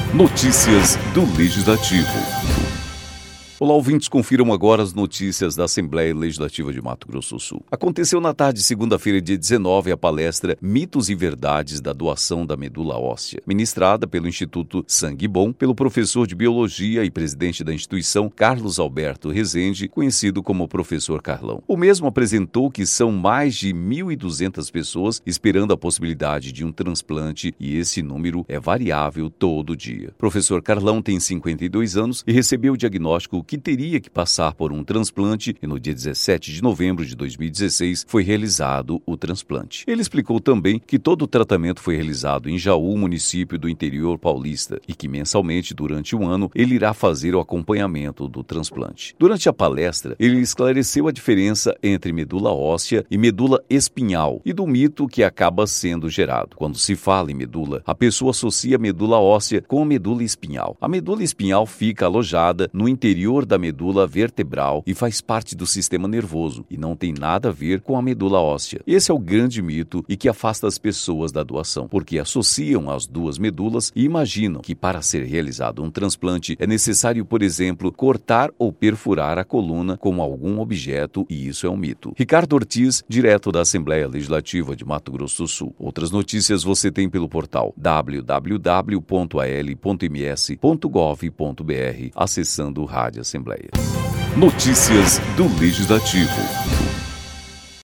Notícias do Legislativo. Olá, ouvintes, confiram agora as notícias da Assembleia Legislativa de Mato Grosso do Sul. Aconteceu na tarde de segunda-feira, dia 19, a palestra Mitos e Verdades da Doação da Medula Óssea, ministrada pelo Instituto Sangue Bom, pelo professor de Biologia e presidente da instituição, Carlos Alberto Rezende, conhecido como Professor Carlão. O mesmo apresentou que são mais de 1.200 pessoas esperando a possibilidade de um transplante e esse número é variável todo dia. Professor Carlão tem 52 anos e recebeu o diagnóstico que teria que passar por um transplante e no dia 17 de novembro de 2016 foi realizado o transplante. Ele explicou também que todo o tratamento foi realizado em Jaú, município do interior paulista, e que mensalmente, durante um ano, ele irá fazer o acompanhamento do transplante. Durante a palestra, ele esclareceu a diferença entre medula óssea e medula espinhal e do mito que acaba sendo gerado. Quando se fala em medula, a pessoa associa a medula óssea com a medula espinhal. A medula espinhal fica alojada no interior da medula vertebral e faz parte do sistema nervoso e não tem nada a ver com a medula óssea. Esse é o grande mito e que afasta as pessoas da doação, porque associam as duas medulas e imaginam que para ser realizado um transplante é necessário, por exemplo, cortar ou perfurar a coluna com algum objeto, e isso é um mito. Ricardo Ortiz, direto da Assembleia Legislativa de Mato Grosso do Sul. Outras notícias você tem pelo portal www.al.ms.gov.br, acessando o Rádio Assembleia. Notícias do Legislativo.